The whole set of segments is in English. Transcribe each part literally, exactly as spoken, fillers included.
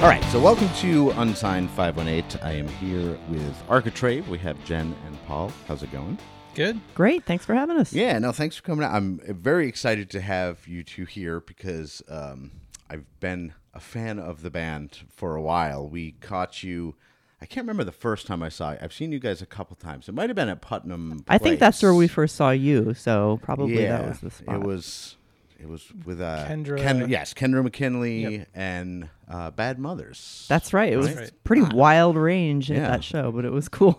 All right, so welcome to Unsigned five one eight. I am here with Architrave. We have Jen and Paul. How's it going? Good. Great. Thanks for having us. Yeah, no, thanks for coming out. I'm very excited to have you two here because um, I've been a fan of the band for a while. We caught you, I can't remember the first time I saw you. I've seen you guys a couple times. It might have been at Putnam I think Place. that's where we first saw you, so probably yeah, that was the spot. It was it was with uh, Kendra. Ken, yes, Kendra McKinley Yep. and uh, Bad Mothers. That's right. It was Right. pretty wild range Yeah. at that show, but it was cool.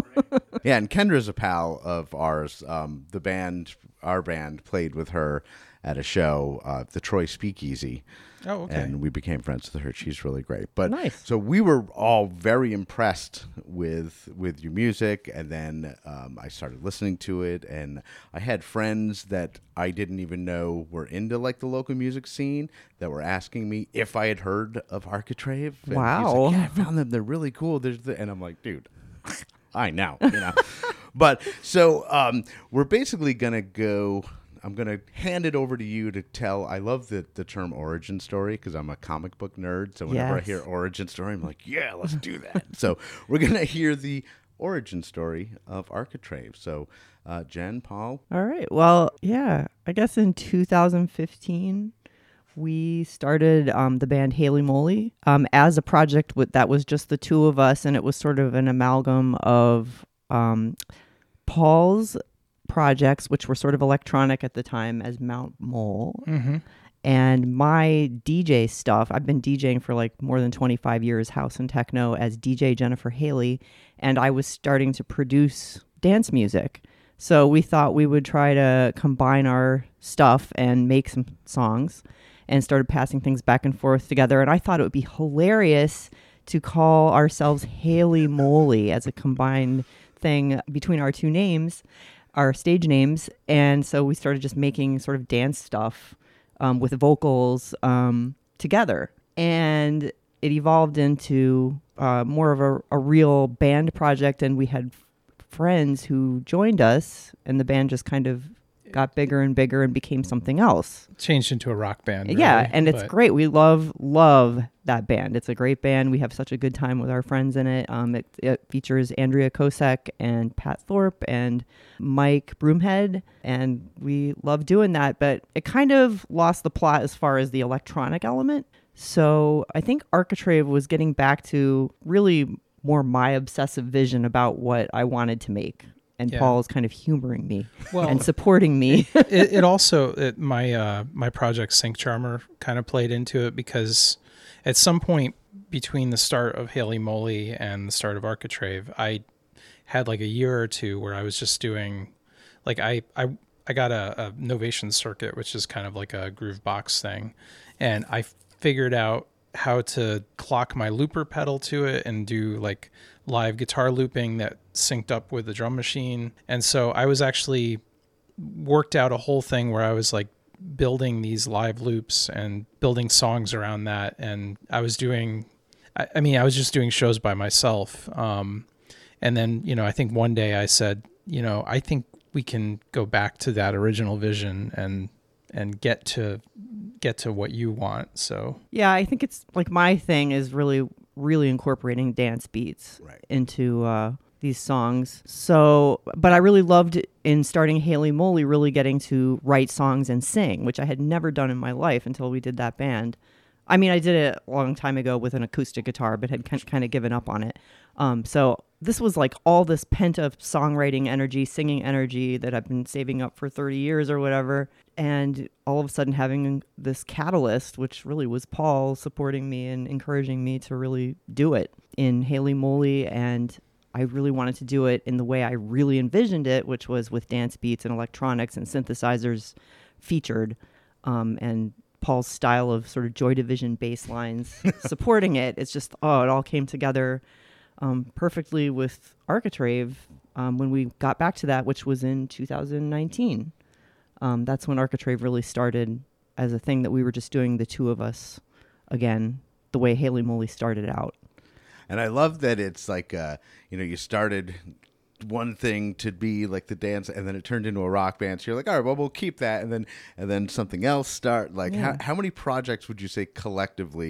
Yeah, and Kendra's a pal of ours. Um, the band, our band, played with her at a show, uh, the Troy Speakeasy. Oh, okay. And we became friends with her. She's really great. But Nice. so we were all very impressed with with your music, and then um, I started listening to it, and I had friends that I didn't even know were into like the local music scene that were asking me if I had heard of Architrave. And he's Wow. like, yeah, I found them. They're really cool. There's the, and I'm like, dude, I know, you know. But so um, we're basically gonna go. I'm going to hand it over to you to tell. I love the, the term origin story because I'm a comic book nerd. So whenever Yes. I hear origin story, I'm like, yeah, let's do that. So we're going to hear the origin story of Architrave. So uh, Jen, Paul. All right. Well, yeah, I guess in two thousand fifteen, we started um, the band Haley Moly um, as a project with, that was just the two of us, and it was sort of an amalgam of um, Paul's projects, which were sort of electronic at the time, as Mount Mole, Mm-hmm. and my D J stuff. I've been DJing for like more than twenty-five years, house and techno, as D J Jennifer Haley, and I was starting to produce dance music. So we thought we would try to combine our stuff and make some songs, and started passing things back and forth together. And I thought it would be hilarious to call ourselves Haley Moly as a combined thing between our two names, our stage names. And so we started just making sort of dance stuff um, with vocals um, together. And it evolved into uh, more of a, a real band project. And we had f- friends who joined us, and the band just kind of got bigger and bigger and became something else. Changed into a rock band. Really, Yeah, and it's but- great. We love, love that band. It's a great band. We have such a good time with our friends in it. Um, it, it features Andrea Kosek and Pat Thorpe and Mike Broomhead, and we love doing that. But it kind of lost the plot as far as the electronic element. So I think Architrave was getting back to really more my obsessive vision about what I wanted to make. And Yeah. Paul is kind of humoring me Well, and supporting me. it, it also it, my uh, my project Sync Charmer kind of played into it, because at some point between the start of Haley Moly and the start of Architrave, I had like a year or two where I was just doing like I I, I got a, a Novation circuit, which is kind of like a groove box thing, and I figured out how to clock my looper pedal to it and do like live guitar looping that synced up with the drum machine. And so I was actually worked out a whole thing where I was like building these live loops and building songs around that. And I was doing, I, I mean, I was just doing shows by myself. Um, and then, you know, I think one day I said, you know, I think we can go back to that original vision and, and get to, get to what you want. So Yeah, I think it's like my thing is really, really incorporating dance beats Right. into uh, these songs. So, but I really loved in starting Haley Moly, really getting to write songs and sing, which I had never done in my life until we did that band. I mean, I did it a long time ago with an acoustic guitar, but had kind of given up on it. Um, so this was like all this pent up songwriting energy, singing energy that I've been saving up for thirty years or whatever. And all of a sudden having this catalyst, which really was Paul supporting me and encouraging me to really do it in Haley Moly. And I really wanted to do it in the way I really envisioned it, which was with dance beats and electronics and synthesizers featured. Um, and Paul's style of sort of Joy Division bass lines supporting it. It's just, oh, it all came together um, perfectly with Architrave um, when we got back to that, which was in two thousand nineteen. Um, that's when Architrave really started as a thing that we were just doing, the two of us again, the way Haley Moly started out. And I love that it's like, uh, you know, you started one thing to be like the dance, and then it turned into a rock band. So you're like, all right, well, we'll keep that, and then and then something else start. Like, Yeah. how how many projects would you say collectively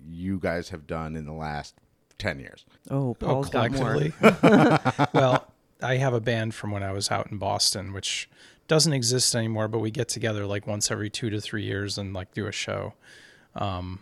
you guys have done in the last ten years? Oh, Paul's oh, got more. collectively. Well, I have a band from when I was out in Boston, which doesn't exist anymore, but we get together like once every two to three years and like do a show. Um,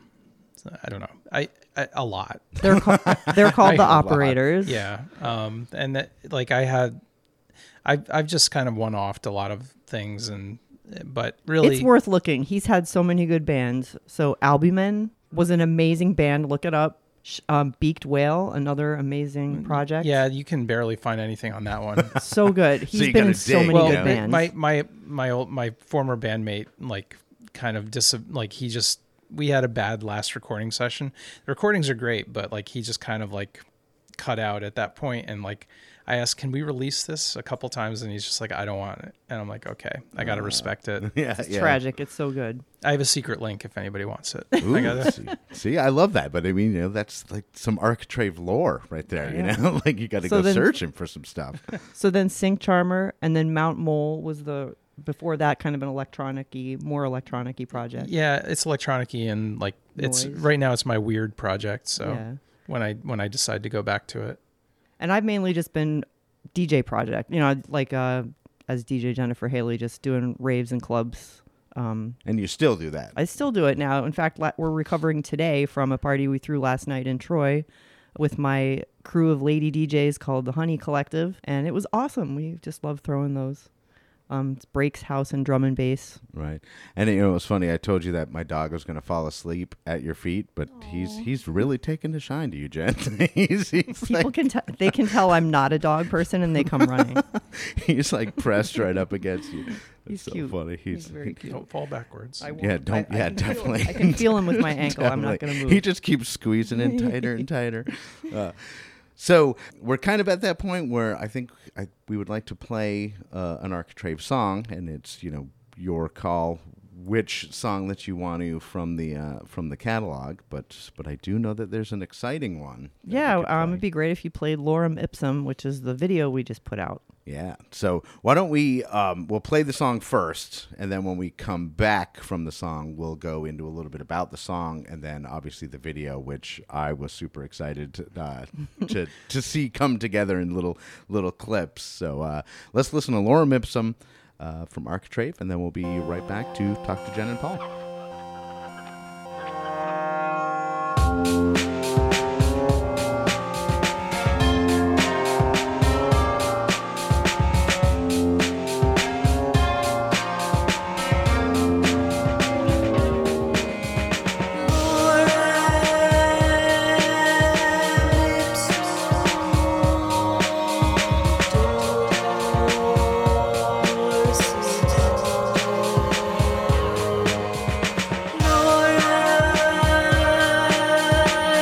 I don't know. I, I a lot. They're called, they're called the I- Operators. Yeah. Um, and that, like I had, I've, I've just kind of one-offed a lot of things, and, but really It's worth looking. He's had so many good bands. So Albumen was an amazing band. Look it up. Sh- Um, Beaked Whale, another amazing project. yeah, you can barely find anything on that one. So good. He's you been gotta in so dig, many you good know? bands. my my my old my former bandmate like kind of dis like he just we had a bad last recording session. The recordings are great, but like he just kind of like cut out at that point, and like I asked, can we release this a couple times, and he's just like, I don't want it, and I'm like, okay, I gotta respect it. Yeah, it's yeah. tragic. It's so good. I have a secret link if anybody wants it. Ooh, I gotta, see, see, I love that, but I mean, you know, that's like some Architrave lore right there. Yeah. You know, like you got to So go then- searching for some stuff. So then Sync Charmer, and then Mount Mole was the before that kind of an electronic-y, more electronic-y project. yeah, it's electronic-y, and like it's Noise. right now it's my weird project. So Yeah. when I when I decide to go back to it. And I've mainly just been D J project, you know, like uh, as D J Jennifer Haley, just doing raves and clubs. Um, And you still do that. I still do it now. In fact, la- we're recovering today from a party we threw last night in Troy with my crew of lady D Js called the Honey Collective, and it was awesome. We just love throwing those. Um, it's Breaks House and drum and bass. Right. And you know, it was funny. I told you that my dog was going to fall asleep at your feet, but he's he's really taken to shine to you, Jen. he's he's People like, can t- they can tell I'm not a dog person, and they come running. he's like pressed right up against you. He's It's so cute. funny. He's He's, very cute. Don't fall backwards. I won't. yeah, don't I- I yeah, can feel him. definitely. I can feel him with my ankle. I'm not going to move. He just keeps squeezing in tighter and tighter. Uh, so we're kind of at that point where I think I, we would like to play uh, an Architrave song, and it's you know your call which song that you want to from the uh, from the catalog. But but I do know that there's an exciting one. that we Yeah, could um, play. it'd be great if you played Lorem Ipsum, which is the video we just put out. Yeah. So why don't we um, we'll play the song first, and then when we come back from the song, we'll go into a little bit about the song, and then obviously the video, which I was super excited to uh, to, to see come together in little little clips. So uh, let's listen to Lorem Ipsum uh, from Architrave, and then we'll be right back to talk to Jen and Paul. Lord,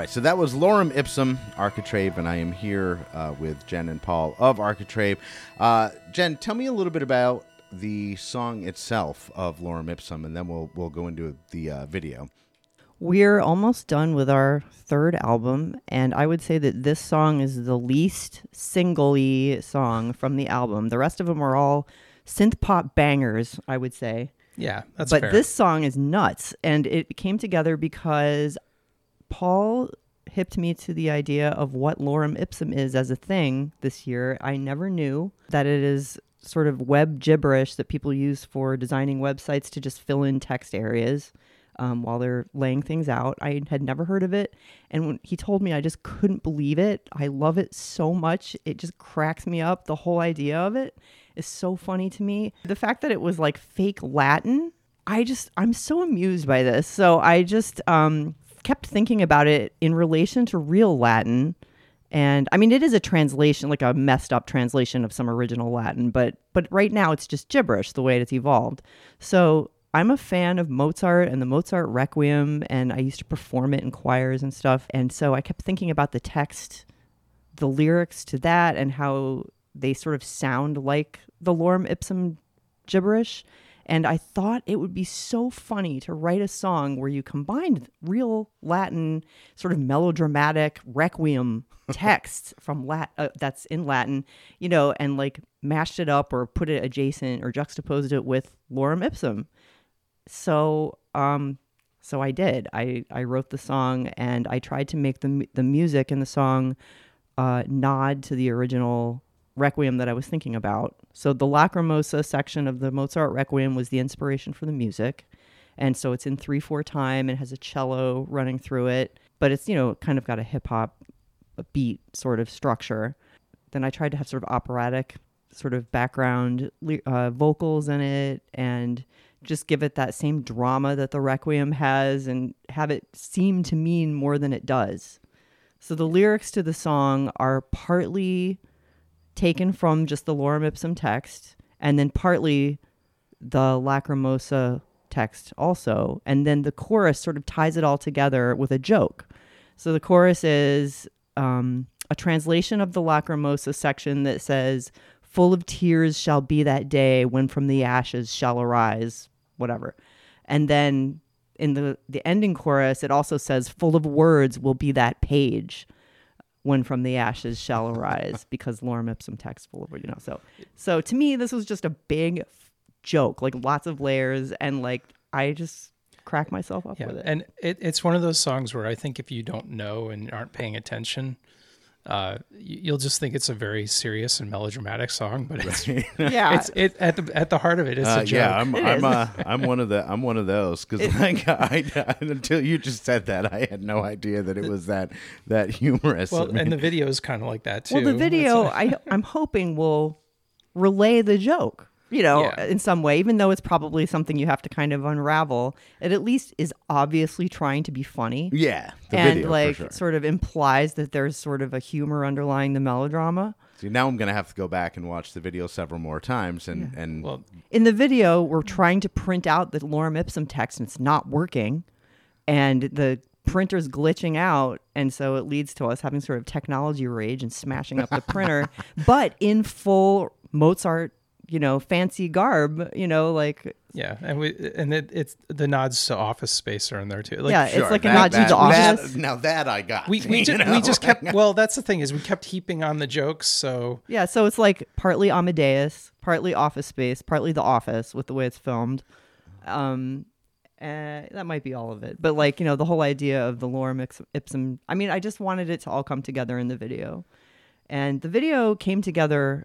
right, so that was Lorem Ipsum, Architrave, and I am here uh, with Jen and Paul of Architrave. Uh, Jen, tell me a little bit about the song itself of Lorem Ipsum, and then we'll we'll go into the uh, video. We're almost done with our third album, and I would say that this song is the least single-y song from the album. The rest of them are all synth pop bangers, I would say. Yeah, that's but fair. This song is nuts, and it came together because Paul hipped me to the idea of what Lorem Ipsum is as a thing this year. I never knew that it is sort of web gibberish that people use for designing websites to just fill in text areas um, while they're laying things out. I had never heard of it, and when he told me, I just couldn't believe it. I love it so much. It just cracks me up. The whole idea of it is so funny to me. The fact that it was like fake Latin, I just, I'm so amused by this. So I just um, kept thinking about it in relation to real Latin. And I mean, it is a translation, like a messed up translation of some original Latin, but but right now it's just gibberish the way it's evolved. So I'm a fan of Mozart and the Mozart Requiem, and I used to perform it in choirs and stuff. And so I kept thinking about the text, the lyrics to that, and how they sort of sound like the Lorem Ipsum gibberish. And I thought it would be so funny to write a song where you combined real Latin, sort of melodramatic requiem text from Lat uh, that's in Latin, you know, and like mashed it up or put it adjacent or juxtaposed it with Lorem Ipsum. So, um, so I did. I, I wrote the song, and I tried to make the the music in the song uh, nod to the original Requiem that I was thinking about. So the Lacrimosa section of the Mozart Requiem was the inspiration for the music. And so it's in three four time and has a cello running through it, but it's, you know, kind of got a hip hop beat sort of structure. Then I tried to have sort of operatic sort of background uh, vocals in it, and just give it that same drama that the Requiem has, and have it seem to mean more than it does. So the lyrics to the song are partly taken from just the Lorem Ipsum text, and then partly the Lacrimosa text also. And then the chorus sort of ties it all together with a joke. So the chorus is um, a translation of the Lacrimosa section that says, "Full of tears shall be that day when from the ashes shall arise," whatever. And then in the, the ending chorus, it also says, "Full of words will be that page when from the ashes shall arise," because Lorem Ipsum text full of, you know. So, so to me, this was just a big f- joke, like lots of layers, and like I just crack myself up yeah, with it. And it, it's one of those songs where I think if you don't know and aren't paying attention, uh, you- you'll just think it's a very serious and melodramatic song. But it's yeah, it's it at the at the heart of it, it's Uh, a joke. yeah, I'm It I'm is. uh, I'm one of the I'm one of those because like I, I until you just said that, I had no idea that it was that that humorous. Well, I mean, and the video is kind of like that too. well, the video It's, uh, I I'm hoping will relay the joke, you know, Yeah. in some way, even though it's probably something you have to kind of unravel. It at least is obviously trying to be funny. yeah, the and video like for sure. sort of implies that there's sort of a humor underlying the melodrama. See, now I'm gonna have to go back and watch the video several more times, and and well, In the video, we're trying to print out the Lorem Ipsum text, and it's not working, and the printer's glitching out, and so it leads to us having sort of technology rage and smashing up the printer, but in full Mozart, you know, fancy garb, you know, like yeah, and we and it, it's the nods to Office Space are in there too. Like, yeah, Sure, it's like a that- nod to that- the that- office. now that I got. we we you just, know? we just kept. Well, that's the thing is we kept heaping on the jokes. So Yeah, so it's like partly Amadeus, partly Office Space, partly The Office with the way it's filmed. Um, uh, that might be all of it. But like, you know, the whole idea of the Lorem Ipsum- Ipsum, I mean, I just wanted it to all come together in the video. And the video came together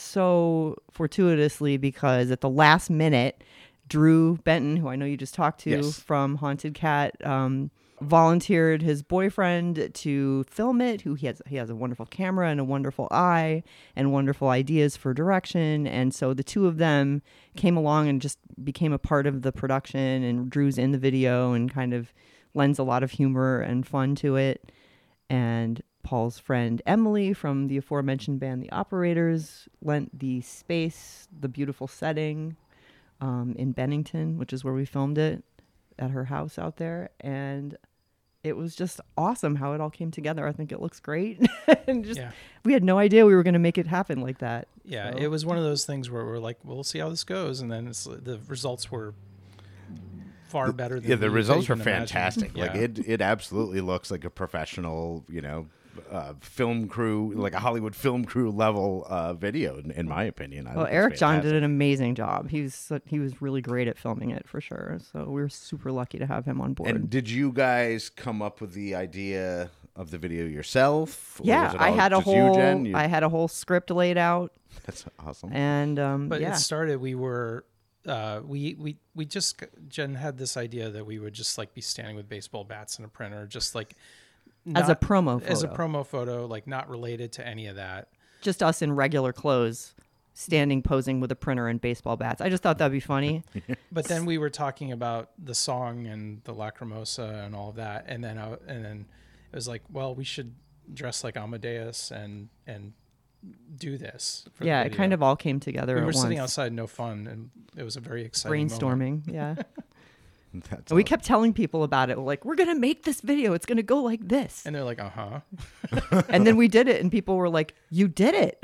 so fortuitously because at the last minute, Drew Benton, who I know you just talked to Yes. from Haunted Cat, um, volunteered his boyfriend to film it, who he has he has a wonderful camera and a wonderful eye and wonderful ideas for direction. And so the two of them came along and just became a part of the production, and Drew's in the video and kind of lends a lot of humor and fun to it. And Paul's friend Emily from the aforementioned band The Operators lent the space, the beautiful setting um, in Bennington, which is where we filmed it, at her house out there. And it was just awesome how it all came together. I think it looks great. and just Yeah. we had no idea we were going to make it happen like that. Yeah, So- it was one of those things where we're like, we'll see how this goes, and then it's, the results were far better than Yeah, the we could results are even imagine. fantastic. Like Yeah. it, it absolutely looks like a professional, you know, uh, film crew, like a Hollywood film crew level uh, video. In, in my opinion, I Well, think it's Eric John did fantastic. an amazing job. He was so- he was really great at filming it for sure. So we were super lucky to have him on board. And did you guys come up with the idea of the video yourself? Or yeah, was it I all had a just whole You, Jen? You- I had a whole script laid out, That's awesome. and um, But yeah, it started. We were, uh, we we we just Jen had this idea that we would just like be standing with baseball bats and a printer, just like as a not- promo as a photo. promo photo, like not related to any of that. just us in regular clothes, standing posing with a printer and baseball bats. I just thought that'd be funny. But then we were talking about the song and the Lacrimosa and all of that, and then I, and then it was like, well, we should dress like Amadeus and and do this. For yeah, the it video. kind of all came together We at were sitting once. outside, no fun, and it was a very exciting moment. Brainstorming, yeah. That's And we awesome. kept telling people about it. We're like, we're gonna make this video. It's gonna go like this. And they're like, uh huh. And then we did it, and people were like, "You did it!"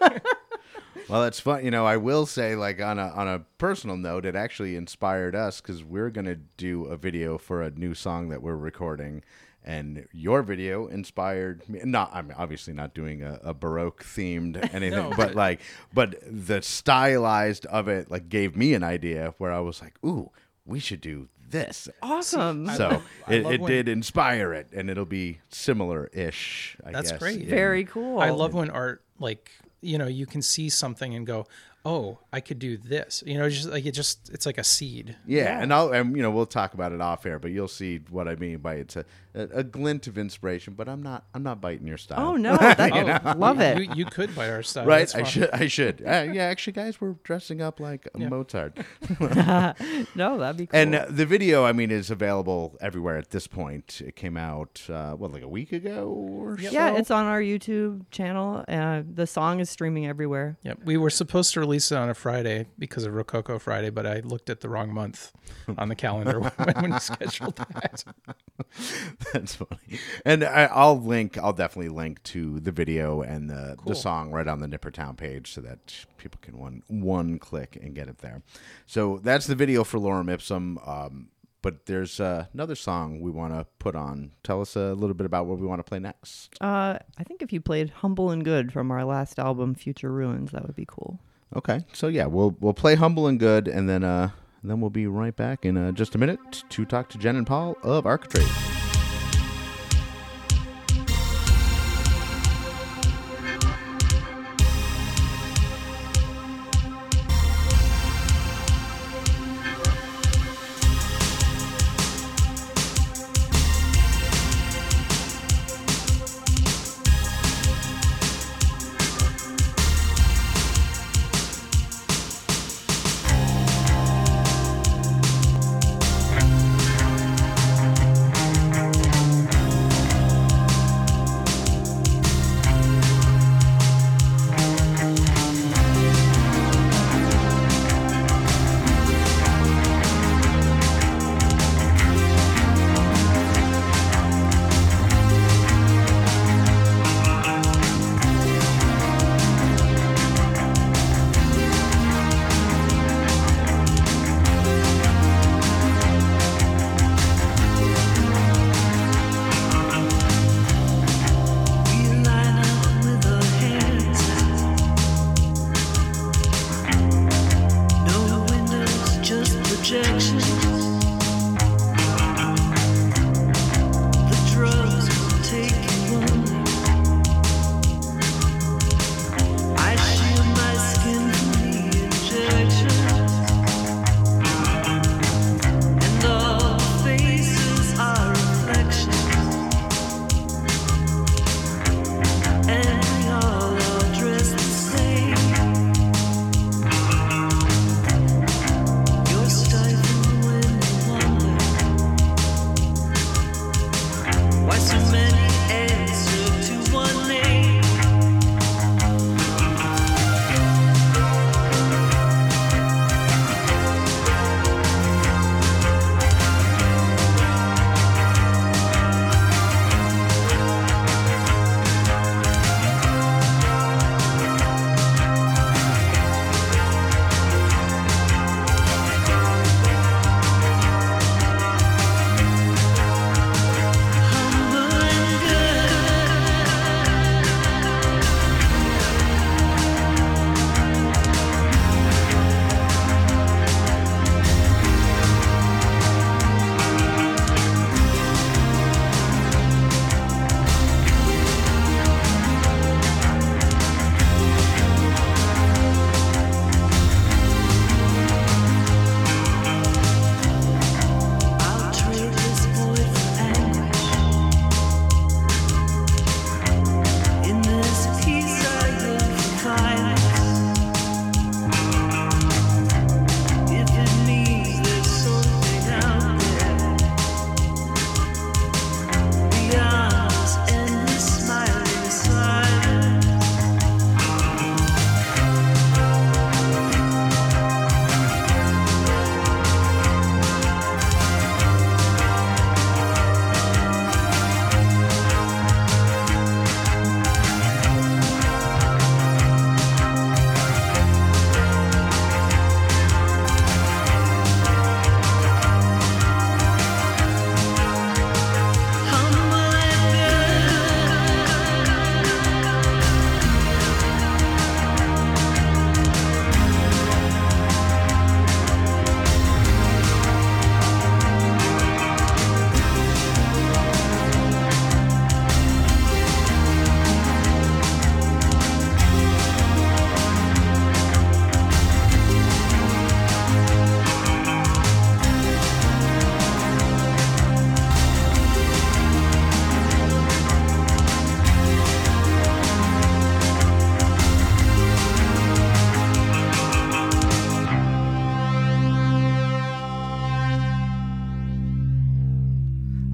Well, it's fun. You know, I will say, like on a on a personal note, it actually inspired us because we're gonna do a video for a new song that we're recording, and your video inspired me. Not, I'm obviously not doing a, a Baroque themed anything, No, but, but- like, but the stylized of it like gave me an idea where I was like, ooh, we should do this. Awesome. I So love- I it, love it when- did inspire it, and it'll be similar-ish. I That's guess. great. in- Very cool. I love when art, like, you know, you can see something and go, oh, I could do this. You know, just like it just, it's like a seed. Yeah, Yeah. and I'll and you know we'll talk about it off air, but you'll see what I mean by it's a, a, a glint of inspiration. But I'm not I'm not biting your style. Oh no, that, Oh, love you, it. You, you could buy our stuff. right? That's I fine. should I should. Uh, yeah, actually, guys, we're dressing up like Yeah. Mozart. No, that'd be cool. And uh, the video, I mean, is available everywhere at this point. It came out uh, what like a week ago or so. yeah, it's on our YouTube channel. Uh, the song is streaming everywhere. Yep. We were supposed to release it on a Friday because of Rococo Friday, but I looked at the wrong month on the calendar when, when we scheduled that. That's funny. And I, I'll link. I'll definitely link to the video and the, Cool. the song right on the Nippertown page so that people can one one click and get it there. So that's the video for Lorem Ipsum. Um, but there's uh, another song we want to put on. Tell us a little bit about what we want to play next. Uh, I think if you played "Humble and Good" from our last album, "Future Ruins," that would be cool. Okay. So yeah, we'll we'll play Humble and Good, and then uh, and then we'll be right back in uh, just a minute to talk to Jen and Paul of Architrave.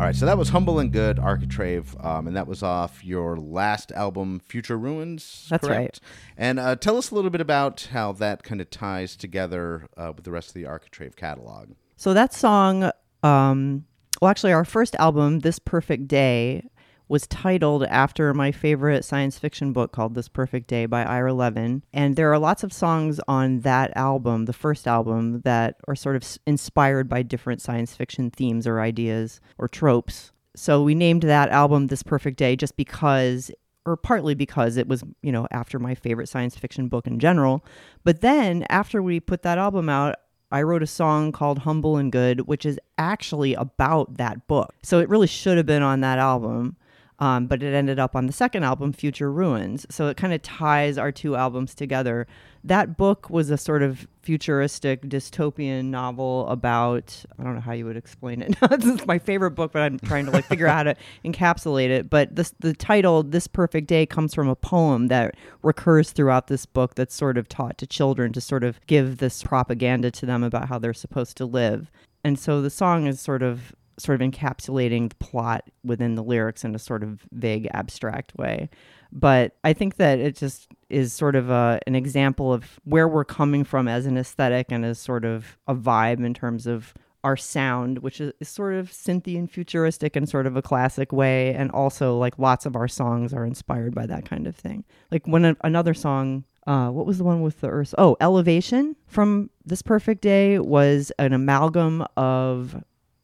right, so that was Humble and Good, Architrave, um, and that was off your last album, Future Ruins. That's correct? right. And uh, tell us a little bit about how that kind of ties together uh, with the rest of the Architrave catalog. So that song, um, well, actually, our first album, This Perfect Day, was titled after my favorite science fiction book called This Perfect Day by Ira Levin. And there are lots of songs on that album, the first album, that are sort of s- inspired by different science fiction themes or ideas or tropes. So we named that album This Perfect Day just because, or partly because it was, you know, after my favorite science fiction book in general. But then after we put that album out, I wrote a song called Humble and Good, which is actually about that book. So it really should have been on that album. Um, but it ended up on the second album, Future Ruins. So it kind of ties our two albums together. That book was a sort of futuristic dystopian novel about, I don't know how you would explain it. This is my favorite book, but I'm trying to like figure out how to encapsulate it. But this, the title, This Perfect Day, comes from a poem that recurs throughout this book that's sort of taught to children to sort of give this propaganda to them about how they're supposed to live. And so the song is sort of sort of encapsulating the plot within the lyrics in a sort of vague, abstract way. But I think that it just is sort of a, an example of where we're coming from as an aesthetic and as sort of a vibe in terms of our sound, which is, is sort of synthy and futuristic in sort of a classic way. And also, like, lots of our songs are inspired by that kind of thing. Like when a, another song... Uh, what was the one with the Earth? Oh, Elevation from This Perfect Day was an amalgam of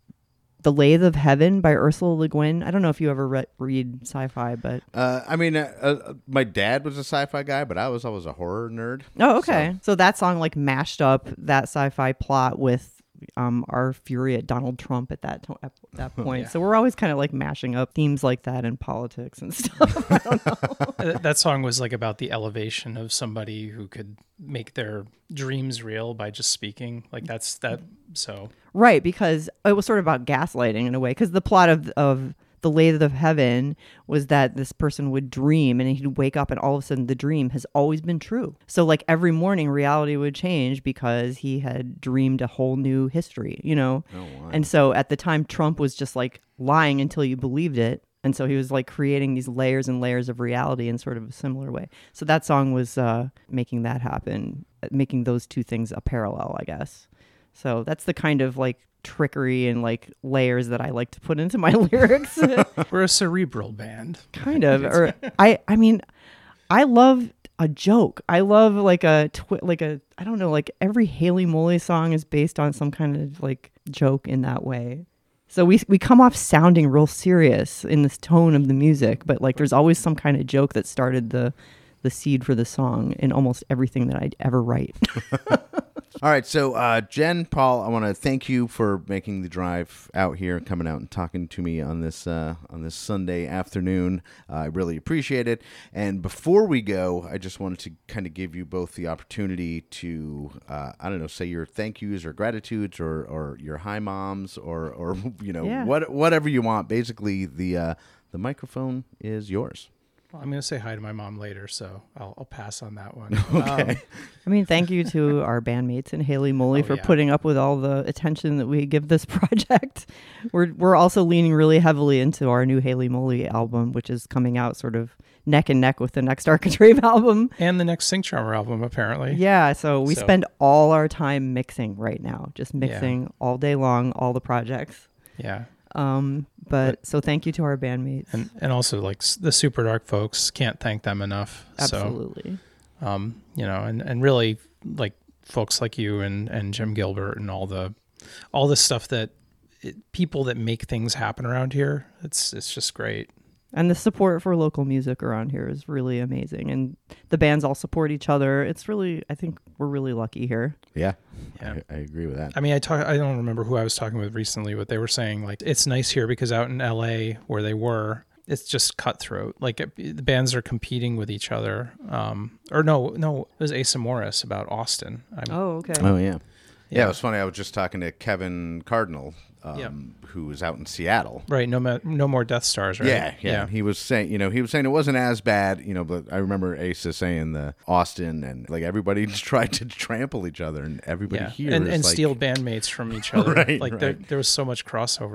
The Lathe of Heaven by Ursula Le Guin. I don't know if you ever re- read sci-fi, but... Uh, I mean, uh, uh, my dad was a sci-fi guy, but I was always a horror nerd. Oh, okay. So, so that song like mashed up that sci-fi plot with um, our fury at Donald Trump at that to- at that point. Yeah. So we're always kind of like mashing up themes like that in politics and stuff. I don't know. That song was like about the elevation of somebody who could make their dreams real by just speaking. Like that's that. So right, because it was sort of about gaslighting in a way. Because the plot of of The Lathe of Heaven was that this person would dream and he'd wake up and all of a sudden the dream has always been true. So like every morning reality would change because he had dreamed a whole new history, you know? Oh, wow. And so at the time Trump was just like lying until you believed it. And so he was like creating these layers and layers of reality in sort of a similar way. So that song was uh, making that happen, making those two things a parallel, I guess. So that's the kind of like trickery and like layers that I like to put into my lyrics. We're a cerebral band. Kind of. Or I I mean, I love a joke. I love like a twi- like a I don't know, like every Haley Moley song is based on some kind of like joke in that way. So we we come off sounding real serious in this tone of the music, but like there's always some kind of joke that started the the seed for the song in almost everything that I'd ever write. All right, so uh, Jen, Paul, I want to thank you for making the drive out here, coming out and talking to me on this uh, on this Sunday afternoon. Uh, I really appreciate it. And before we go, I just wanted to kind of give you both the opportunity to, uh, I don't know, say your thank yous or gratitudes or, or your hi moms or or you know Yeah. what whatever you want. Basically, the uh, the microphone is yours. Well, I'm going to say hi to my mom later, so I'll, I'll pass on that one. Okay. Um, I mean, thank you to our bandmates and Haley Moley Oh, for yeah. putting up with all the attention that we give this project. We're we're also leaning really heavily into our new Haley Moley album, which is coming out sort of neck and neck with the next Architrave album. and the next Sync Charmer album, apparently. Yeah, so we So- spend all our time mixing right now, just mixing all day long, all the projects. Yeah. Um, but so thank you to our bandmates. And and also like s- the Super Dark folks, can't thank them enough. Absolutely. So, um, you know, and, and really like folks like you and, and Jim Gilbert and all the all the stuff that it, people that make things happen around here. It's it's just great. And the support for local music around here is really amazing. And the bands all support each other. It's really, I think we're really lucky here. Yeah, Yeah. I, I agree with that. I mean, I talk. I don't remember who I was talking with recently, but they were saying like it's nice here because out in L A where they were, it's just cutthroat. Like it, the bands are competing with each other. Um, or no, no, it was Asa Morris about Austin. I'm, Oh, okay. Oh yeah. yeah, Yeah. It was funny. I was just talking to Kevin Cardinal, um, Yeah. who was out in Seattle. Right. No, ma- no more Death Stars. Right. Yeah, yeah, He was saying, you know, he was saying it wasn't as bad, you know, but I remember Asa saying the Austin and like everybody just tried to trample each other, and everybody Yeah. here and is and like, steal bandmates from each other. Right, like There, right. there was so much crossover.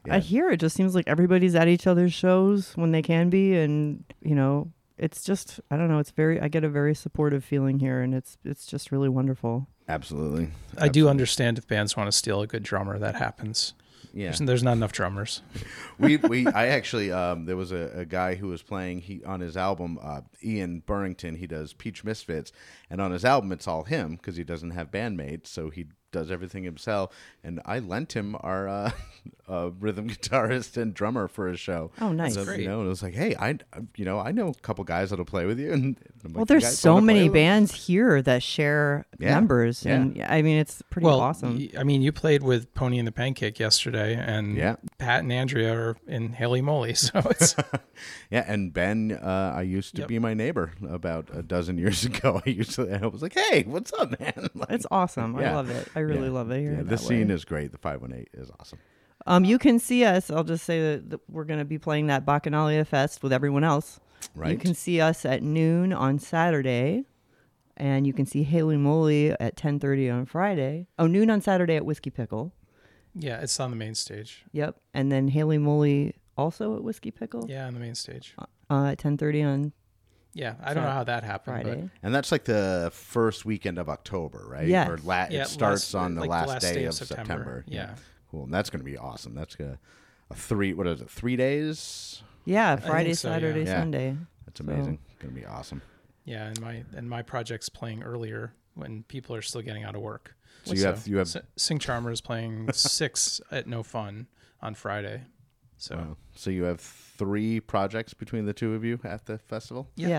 Yeah. I hear it just seems like everybody's at each other's shows when they can be, and you know, it's just I don't know. It's very I get a very supportive feeling here, and it's it's just really wonderful. Absolutely. I do understand if bands want to steal a good drummer, that happens. Yeah. There's, there's not enough drummers. we we I actually um there was a, a guy who was playing he on his album uh Ian Burrington. He does Peach Misfits, and on his album it's all him because he doesn't have bandmates, so he does everything himself. And I lent him our uh, uh rhythm guitarist and drummer for his show. Oh, nice. So, Great. you know, and it was like, hey, I you know I know a couple guys that'll play with you. And I'm like, Well, "You there's guys so wanna play many with them?" bands here that share Yeah. members, Yeah. and I mean it's pretty Well, awesome. y- I mean, you played with Pony and the Pancake yesterday, and Yeah. Pat and Andrea are in Haley Moly, so it's Yeah, and Ben, uh, I used to Yep. be my neighbor about a dozen years ago. I used to, and I was like, "Hey, what's up, man?" Like, It's awesome. I yeah. love it. I really yeah. love it. Here Yeah, that the scene way. is great. The five one eight is awesome. Um, you can see us. I'll just say that, that we're going to be playing that Bacchanalia Fest with everyone else. Right? You can see us at noon on Saturday, and you can see Haley Moly at ten thirty on Friday. Oh, noon on Saturday at Whiskey Pickle. yeah, it's on the main stage. Yep, and then Haley Moly also at Whiskey Pickle Yeah, on the main stage. uh, at ten thirty on Yeah, I don't know how that happened, Friday. And that's like the first weekend of October, right? Yes. Or la- but yeah, it starts last- on the like last, day, of September. Yeah. Cool. And that's going to be awesome. That's gonna a three. What is it? Three days. Yeah, think Friday, so, yeah. Saturday, Yeah. Sunday. That's amazing. Going to be awesome. Yeah, and my and my project's playing earlier when people are still getting out of work. So you have you have S- Sing Charmer is playing six at No Fun on Friday. So wow. So you have three projects between the two of you at the festival. Yeah.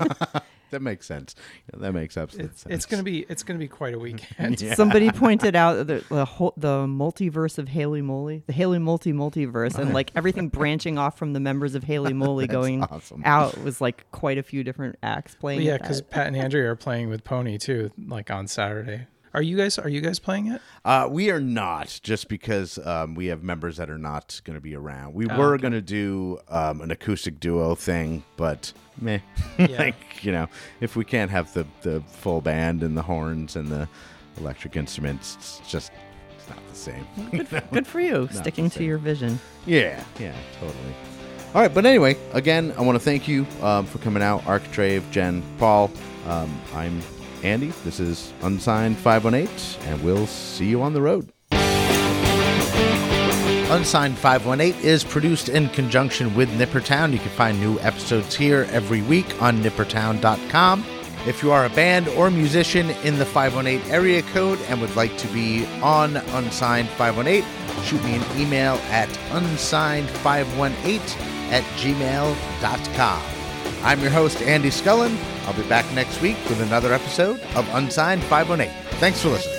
That makes sense. Yeah, that makes absolute it's sense. it's gonna be it's gonna be quite a weekend. Yeah. Somebody pointed out the the, whole, the multiverse of Haley Moly, the Haley multi multiverse, and like everything branching off from the members of Haley Moly That's going awesome. out was like quite a few different acts playing. Well, yeah, at because that. Pat and Andrea are playing with Pony too, like on Saturday. Are you guys Are you guys playing it? Uh, we are not, just because um, we have members that are not going to be around. We Oh, were okay. going to do um, an acoustic duo thing, but meh. Yeah. like, you know, if we can't have the, the full band and the horns and the electric instruments, it's just it's not the same. Good for you, Not sticking the to same. your vision. Yeah, yeah, totally. All right, but anyway, again, I want to thank you um, for coming out, Architrave, Jen, Paul. Um, I'm Andy. This is Unsigned five one eight, and we'll see you on the road. Unsigned five one eight is produced in conjunction with Nippertown. You can find new episodes here every week on nippertown dot com. If you are a band or musician in the five one eight area code and would like to be on Unsigned five one eight, shoot me an email at unsigned five one eight at gmail dot com. I'm your host, Andy Scullin. I'll be back next week with another episode of Unsigned five one eight. Thanks for listening.